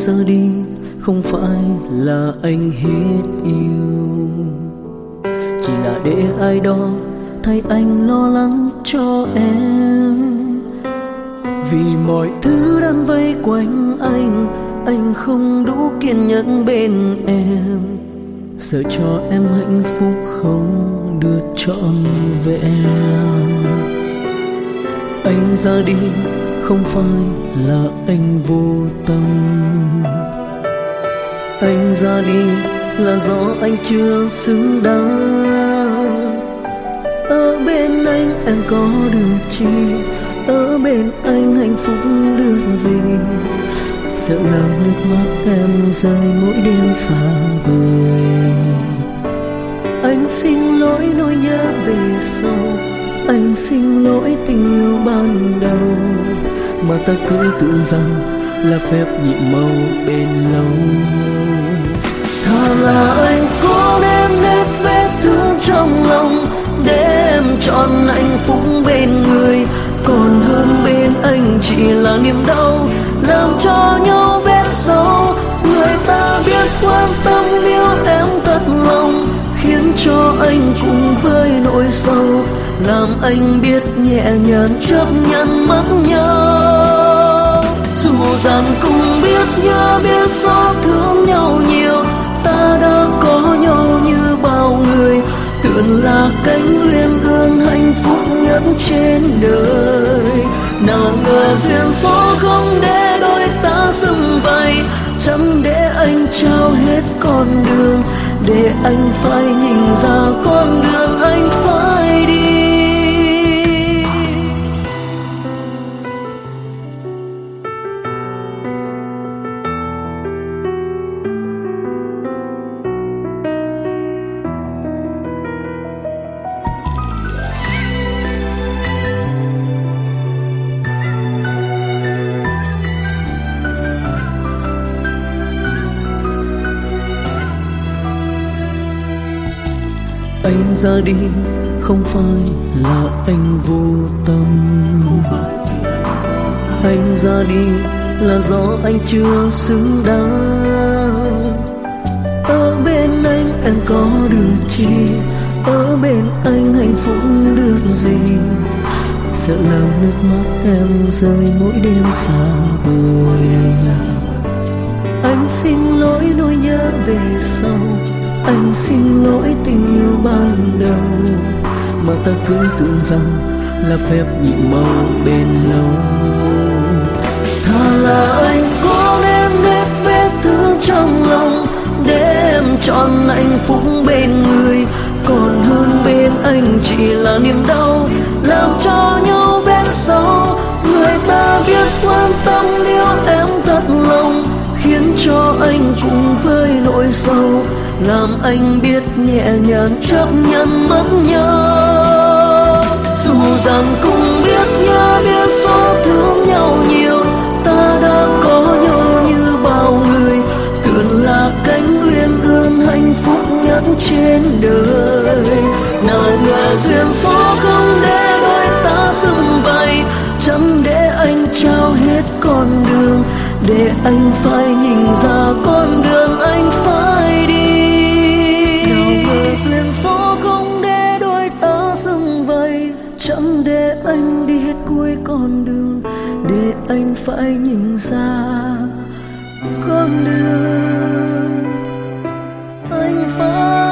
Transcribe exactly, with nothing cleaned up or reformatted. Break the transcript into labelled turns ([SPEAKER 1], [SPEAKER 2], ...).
[SPEAKER 1] ra đi không phải là anh hết yêu, chỉ là để ai đó thay anh lo lắng cho em. Vì mọi thứ đang vây quanh anh, anh không đủ kiên nhẫn bên em, sợ cho em hạnh phúc không được trọn vẹn. Anh ra đi không phải là anh vô tâm, anh ra đi là do anh chưa xứng đáng. Ở bên anh em có được chi, ở bên anh hạnh phúc được gì, sợ làm nước mắt em rơi mỗi đêm xa vời. Anh xin lỗi nỗi nhớ về sau, anh xin lỗi tình yêu ban đầu, mà ta cứ tưởng rằng là phép nhiệm màu bền lâu. Thà là anh cố ném hết vết thương trong lòng để em chọn hạnh phúc bên người, còn hơn bên anh chỉ là niềm đau làm cho nhau vết sâu. Người ta biết quan tâm yêu em thật lòng, khiến cho anh cùng với nỗi sâu, làm anh biết nhẹ nhàng chấp nhận mất nhau. Dù rằng cùng biết nhớ biết xót thương nhau nhiều, ta đã có nhau như bao người, tưởng là cánh uyên ương hạnh phúc nhất trên đời. Nào ngờ duyên số không để đôi ta xung vầy, chẳng để anh trao hết con đường, để anh phải nhìn ra con đường anh phải đi. Anh ra đi không phải là anh vô tâm, anh ra đi là do anh chưa xứng đáng. Ở bên anh em có được chi, ở bên anh hạnh phúc được gì, sợ làm nước mắt em rơi mỗi đêm xa vời. Anh xin lỗi nỗi nhớ về sau, anh xin lỗi tình yêu ban đầu, mà ta cứ tưởng rằng là phép nhiệm màu bền lâu. Thà là anh cố ném hết vết thương trong lòng để em chọn hạnh phúc bên người, còn hơn bên anh chỉ là niềm đau làm cho nhau vết sâu. Người ta biết quan tâm yêu em thật lòng, khiến cho anh cùng với nỗi sâu, làm anh biết nhẹ nhàng chấp nhận mất nhau. Dù rằng cùng biết nhớ biết xót thương nhau nhiều, ta đã có nhau như bao người, tưởng là cánh uyên ương hạnh phúc nhất trên đời. Nào ngờ duyên số không để đôi ta xung vầy, chẳng để anh trao hết con đường, để anh phải nhìn ra con đường anh phải đi. Duyên số không để đôi ta xung vầy, chẳng để anh đi hết cuối con đường, để anh phải nhìn ra con đường anh phải